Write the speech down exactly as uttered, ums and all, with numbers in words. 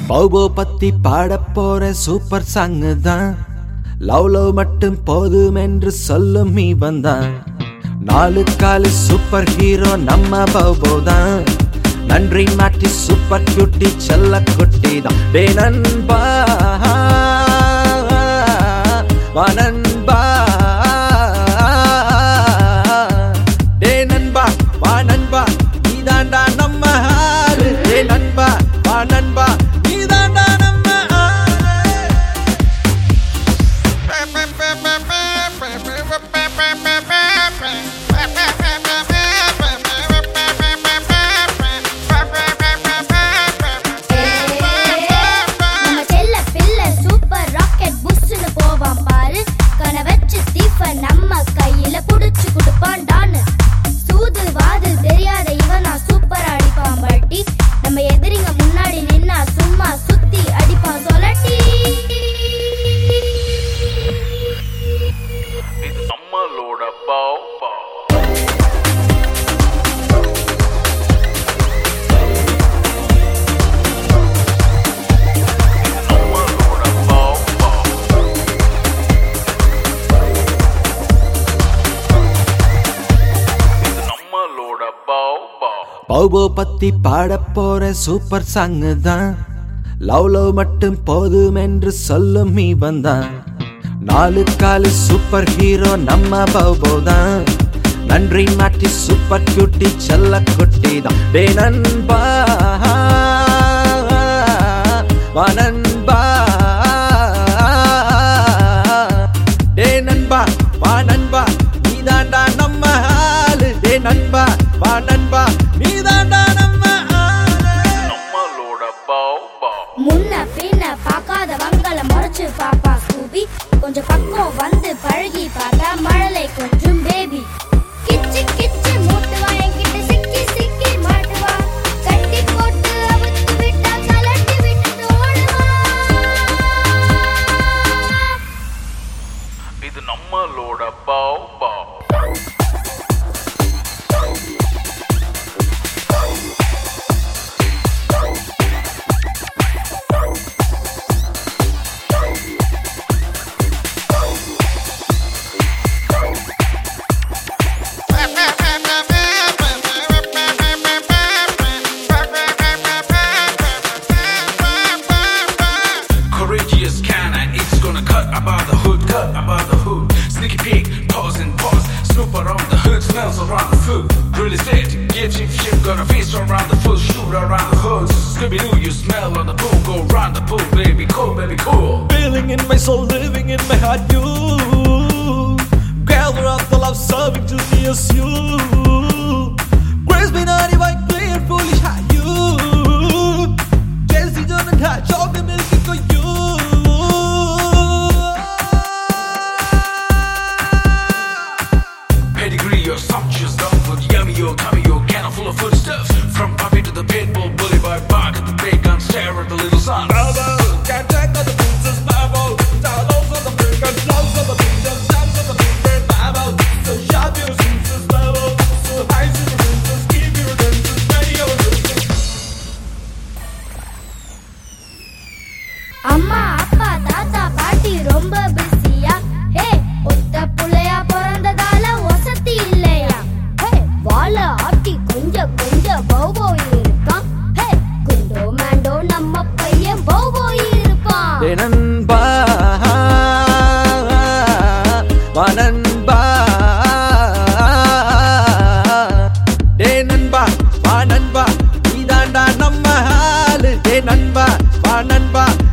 பௌபோ பத்தி பாட போற சூப்பர் சாங் தான். லவ் லவ் மட்டும் போதும் என்று சொல்லும் நீ வந்தான். நாலு காலு சூப்பர் ஹீரோ நம்ம பௌபோ தான். நன்றி மாட்டி சூப்பர் கியூட்டி செல்ல குட்டி தான். டே நண்பா வா நண்பா, டே நண்பா வா நண்பா, நீ தாண்டா நம்ம ஆளு. டே நண்பா வா நண்பா, நீ தாண்டா நம்ம ஆளு. நம்ம கையில புடிச்சு குடுப்பான் டான்னு. சூது வாது தெரியாத இவன் நான் சூப்பர் அடிப்பான் பட்டி. நம்ம எதிரிங்க முன்னாடி நின்னா சும்மா சுத்தி அடிப்பான் சொலட்டி. இது நம்மளோட பாவ் பாவ். பௌபோ பத்தி பாட போற சூப்பர் சாங் தான். லவ் லவ் மட்டும் போதும் என்று சொல்லும் நீ வந்தான். நாலு காலு சூப்பர் ஹீரோ நம்ம பௌபோ தான். நன்றி மாட்டி சூப்பர் கியூட்டி செல்ல குட்டி தான். டே நண்பா வா நண்பா, டே நண்பா வா நண்பா, நீ தாண்டா நம்ம ஆளு. டே நண்பா வா நண்பா, நீ தாண்டா நம்ம ஆளு. நம்மளோட பாவ் பாவ். முன்ன பின்ன பார்க்காதவங்கள முறைச்சு பாப்பா ஸ்கூபி. கொஞ்சம் பக்கம் வந்து பழகி பார்த்தா மழலை கொஞ்சம் பேபி. கிச்சு கிச்சு மூட்டுவா என்கிட்ட சிக்கி சிக்கி மாட்டுவா. கட்டி போட்டு அவுத்து விட்டா கலட்டி விட்டு ஓடுவா. இது நம்மளோட pav pav. Courageous kinda, it's gonna cut about the hood, cut about the hood. Sneaky peek, pause and pause. Snoop around the hood, smells around the food. Really set, get you shit, gonna face around the foot, shoot around the hood. Scooby Doo, you smell on the pool, go round the pool, baby cool, baby cool. Feeling in my soul, living in my heart, you gather up the love, serving to me as you. Grace me not if I clear foolish how you. Jesse don't touch all the milk for you. Pedigree, your sumptuous dumb food, yummy, your tummy, your can full of food stuff. From puppy to the pit bull, bully by bark at the big gun, stare at the little son. Bravo, can't take all the princess Bravo. Downloads on the big and flows on the big and stamps on the big red Bravo. So sharp your senses, Bravo. So high to the princess, keep your senses, ready your senses. அம்மா அப்பா தாத்தா பாட்டி ரொம்ப பிஸியா. ஹே ஒத்த புள்ளையா பிறந்ததால வசதி இல்லையா. ஹே வாழ ஆட்டி கொஞ்சம் கொஞ்சம் பௌபோ இருப்பான். ஹே குண்டோ மேண்டோ நம்ம பையன் பௌபோ இருப்பான். டே நண்பா வா நண்பா, டே நண்பா வா நண்பா, நீ தாண்டா நம்ம ஆளு. டே நண்பா வா நண்பா,